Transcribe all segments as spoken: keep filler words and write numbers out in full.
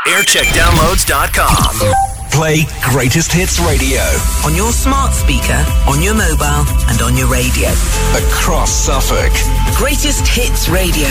aircheck downloads dot com. Play Greatest Hits Radio. On your smart speaker, on your mobile, and on your radio. Across Suffolk. Greatest Hits Radio.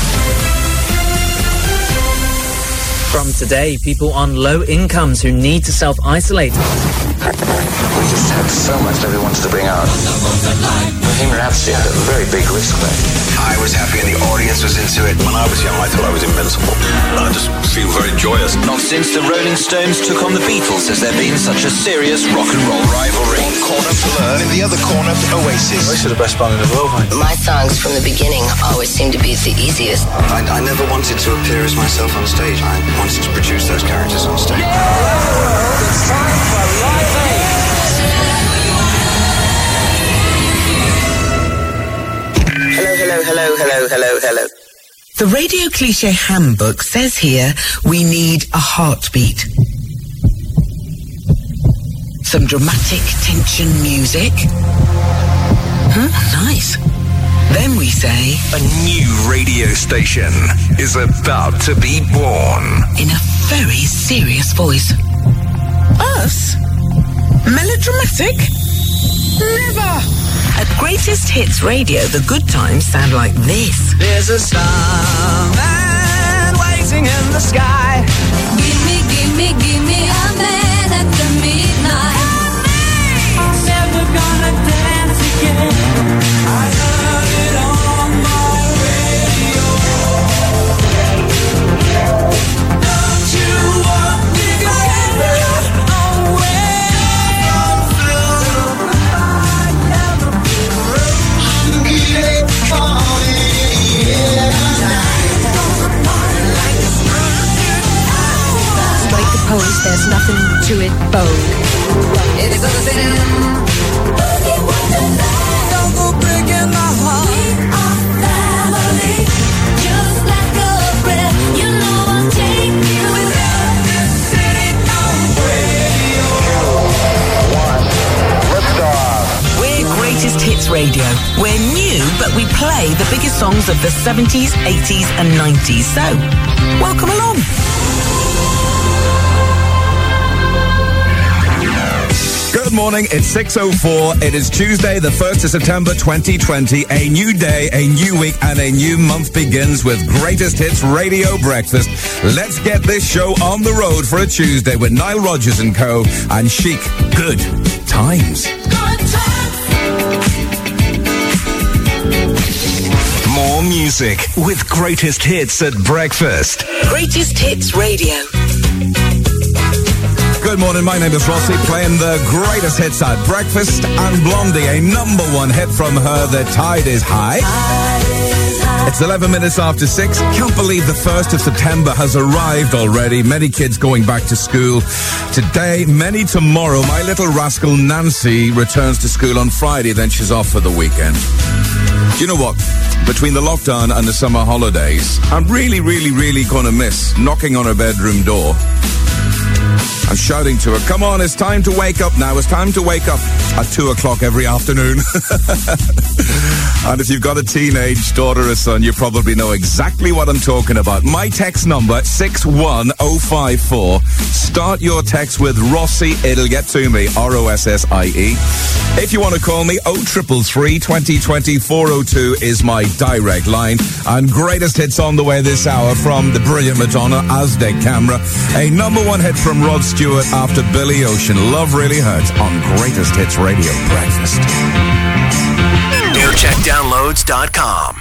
From today, people on low incomes who need to self-isolate. We just had so much that we wanted to bring out. Bohemian Rhapsody had a very big risk there. I was happy and the audience was into it. When I was young, I thought I was invincible. I just feel very joyous. Not since the Rolling Stones took on the Beatles has there been such a serious rock and roll rivalry. One corner Blur, in the other corner Oasis. This is the best band in the world, mate. My songs from the beginning always seem to be the easiest. I, I never wanted to appear as myself on stage. I wanted to produce those characters on stage. It's time for Live Aid. Hello, hello, hello, hello, hello, hello. The Radio Cliché Handbook says here we need a heartbeat. Some dramatic tension music. Huh, nice. Then we say... A new radio station is about to be born. In a very serious voice. Us? Melodramatic? Never! At Greatest Hits Radio, the good times sound like this. There's a starman waiting in the sky. Gimme, gimme, gimme a man at the midnight. I'm never gonna dance again. I heard it on my radio. Don't you want me to get away from Like the poems, there's nothing to it, Vogue. It's a sin. Don't go breaking my heart. We are family, just like a friend. You know I'll take you without this city on radio. We're Greatest Hits Radio. We're new, but we play the biggest songs of the seventies, eighties, and nineties. So, welcome along. Good morning, it's six oh four. It is Tuesday, the first of September twenty twenty. A new day, a new week, and a new month begins with Greatest Hits Radio Breakfast. Let's get this show on the road for a Tuesday with Nile Rodgers and Co. and Chic. Good times. Good times. More music with Greatest Hits at breakfast. Greatest Hits Radio. Good morning, my name is Rossi, playing the greatest hits at breakfast, and Blondie, a number one hit from her, The Tide is High. It's eleven minutes after six. Can't believe the first of September has arrived already. Many kids going back to school today, many tomorrow. My little rascal Nancy returns to school on Friday, then she's off for the weekend. Do you know what? Between the lockdown and the summer holidays, I'm really, really, really going to miss knocking on her bedroom door and shouting to her, come on, it's time to wake up now. It's time to wake up at two o'clock every afternoon. And if you've got a teenage daughter or son, you probably know exactly what I'm talking about. My text number, six one oh five four. Start your text with Rossi. It'll get to me, R O S S I E. If you want to call me, oh three three, twenty twenty, four oh two is my direct line. And greatest hits on the way this hour from the brilliant Madonna, Aztec Camera. A number one hit from Rod Stewart after Billy Ocean. Love Really Hurts on Greatest Hits Radio Breakfast. aircheck downloads dot com.